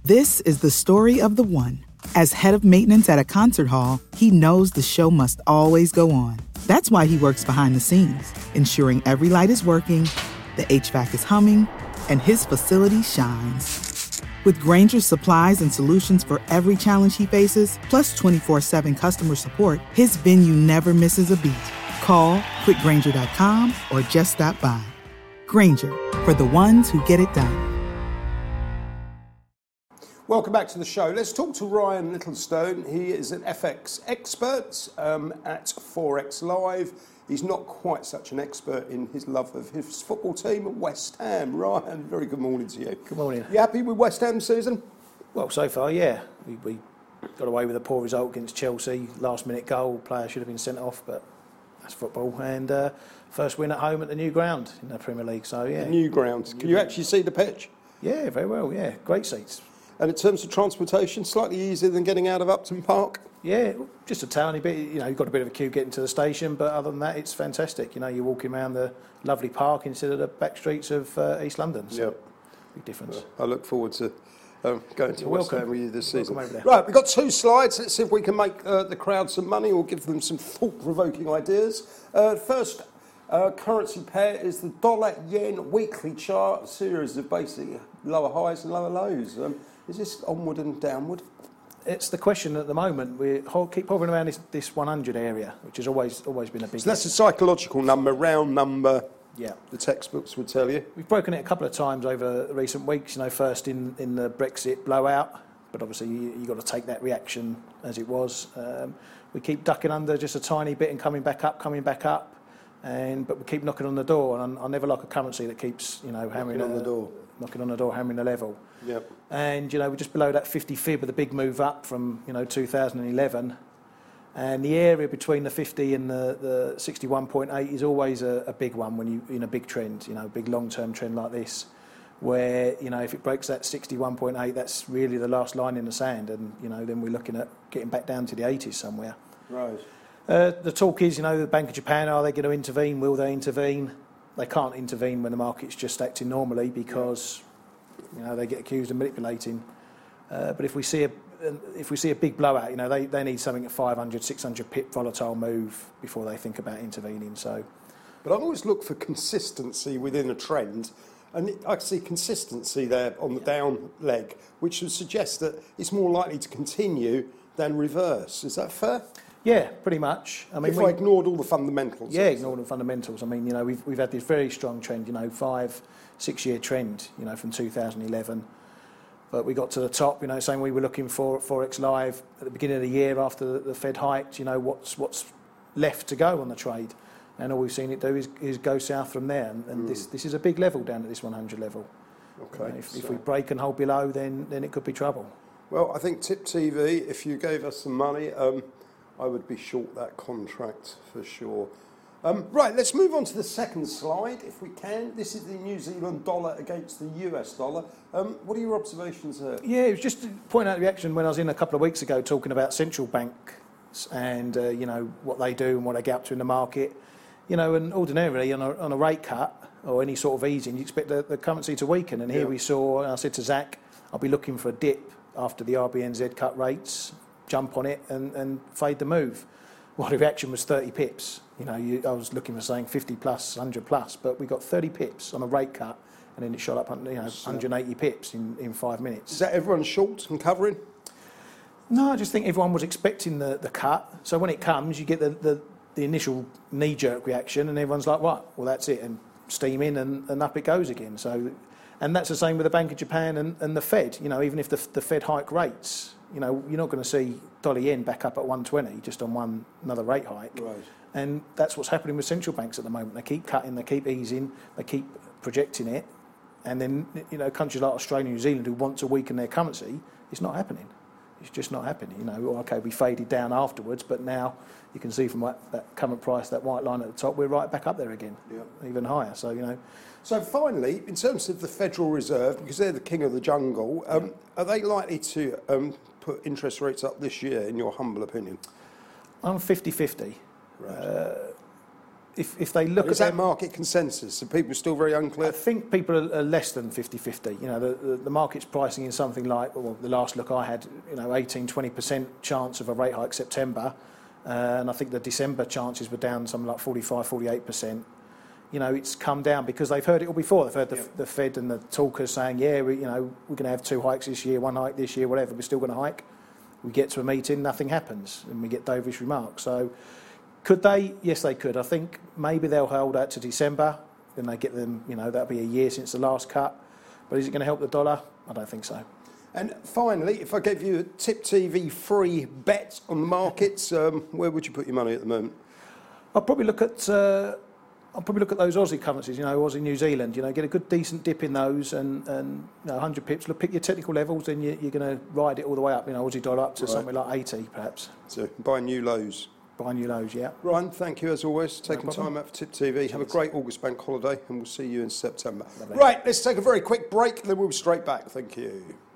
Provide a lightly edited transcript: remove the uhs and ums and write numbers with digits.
This is the story of the one. As head of maintenance at a concert hall, he knows the show must always go on. That's why he works behind the scenes, ensuring every light is working, the HVAC is humming, and his facility shines. With Grainger's supplies and solutions for every challenge he faces, plus 24/7 customer support, his venue never misses a beat. Call quickgrainger.com or just stop by. Grainger, for the ones who get it done. Welcome back to the show. Let's talk to Ryan Littlestone. He is an FX expert at Forex Live. He's not quite such an expert in his love of his football team at West Ham. Ryan, very good morning to you. Good morning. You happy with West Ham season? Well, so far, yeah. We got away with a poor result against Chelsea. Last-minute goal, player should have been sent off, but that's football. And first win at home at the new ground in the Premier League. So yeah. The new ground. Can you actually see the pitch? Yeah, very well. Yeah, great seats. And in terms of transportation, slightly easier than getting out of Upton Park? Yeah, just a tiny bit. You know, you've got a bit of a queue getting to the station, but other than that, it's fantastic. You know, you're walking around the lovely park instead of the back streets of East London. So big difference. I look forward to going to West Ham with you this season. Right, we've got 2 slides. Let's see if we can make the crowd some money or give them some thought-provoking ideas. First currency pair is the dollar-yen weekly chart, a series of basically lower highs and lower lows. Is this onward and downward? It's the question at the moment. We keep hovering around this 100 area, which has always been a big... So that's a psychological number, round number. Yeah, the textbooks would tell you. We've broken it a couple of times over recent weeks. You know, first in the Brexit blowout, but obviously you got to take that reaction as it was. We keep ducking under just a tiny bit and coming back up, but we keep knocking on the door. And I never like a currency that keeps hammering on the door, hammering the level. Yep. And we're just below that 50 fib with a big move up from 2011. And the area between the 50 and the 61.8 is always a big one when you in a big trend, a big long-term trend like this, where if it breaks that 61.8, that's really the last line in the sand, and then we're looking at getting back down to the 80s somewhere. Right. The talk is, the Bank of Japan, are they going to intervene? Will they intervene? They can't intervene when the market's just acting normally because they get accused of manipulating. But if we see a big blowout, they need something at 500, 600 pip volatile move before they think about intervening. So, but I've always looked for consistency within a trend, and I see consistency there on the down leg, which would suggest that it's more likely to continue than reverse. Is that fair? Yeah, pretty much. I mean, if I ignored all the fundamentals. Yeah, ignored the fundamentals. I mean, we've had this very strong trend, 5-6 year trend, from 2011. But we got to the top, same way we were looking for at Forex Live at the beginning of the year after the Fed hiked, what's left to go on the trade. And all we've seen it do is go south from there. And this is a big level down at this 100 level. Okay. If we break and hold below, then it could be trouble. Well, I think Tip TV, if you gave us some money, I would be short that contract for sure. Right, let's move on to the second slide, if we can. This is the New Zealand dollar against the US dollar. What are your observations there? Yeah, it was just to point out the reaction when I was in a couple of weeks ago talking about central banks and, what they do and what they get up to in the market. And ordinarily on a rate cut or any sort of easing, you expect the currency to weaken. And here we saw, and I said to Zach, I'll be looking for a dip after the RBNZ cut rates, jump on it and fade the move. Well, the reaction was 30 pips. I was looking for saying 50 plus, 100 plus, but we got 30 pips on a rate cut, and then it shot up 180 pips in 5 minutes. Is that everyone short and covering? No, I just think everyone was expecting the cut. So when it comes, you get the initial knee-jerk reaction, and everyone's like, what? Well, that's it, and steam in, and up it goes again. So, and that's the same with the Bank of Japan and the Fed. Even if the Fed hike rates, you're not going to see dollar yen back up at 120 just on another rate hike. Right. And that's what's happening with central banks at the moment. They keep cutting, they keep easing, they keep projecting it. And then, countries like Australia and New Zealand who want to weaken their currency, it's not happening. It's just not happening. Okay, we faded down afterwards, but now you can see from that current price, that white line at the top, we're right back up there again, even higher. So, So finally, in terms of the Federal Reserve, because they're the king of the jungle, are they likely to put interest rates up this year, in your humble opinion? I'm 50-50. Right. if they look Is at that market consensus? Are people still very unclear? I think people are less than 50-50. You know, the market's pricing in something like, well, the last look I had, 18-20% chance of a rate hike September, and I think the December chances were down something like 45-48%. It's come down because they've heard it all before. They've heard the Fed and the talkers saying, we're going to have 2 hikes this year, 1 hike this year, whatever. We're still going to hike. We get to a meeting, nothing happens, and we get dovish remarks. So, could they? Yes, they could. I think maybe they'll hold out to December. Then they get them. That'll be a year since the last cut. But is it going to help the dollar? I don't think so. And finally, if I gave you a Tip TV free bet on the markets, where would you put your money at the moment? I'll probably look at those Aussie currencies, Aussie, New Zealand. Get a good decent dip in those, and 100 pips. Pick your technical levels, then you're going to ride it all the way up. Aussie dollar up to something like 80, perhaps. So buy new lows. Buy new lows, yeah. Ryan, thank you as always, taking time out for Tip TV. Have a great August bank holiday, and we'll see you in September. Lovely. Right, let's take a very quick break, and then we'll be straight back. Thank you.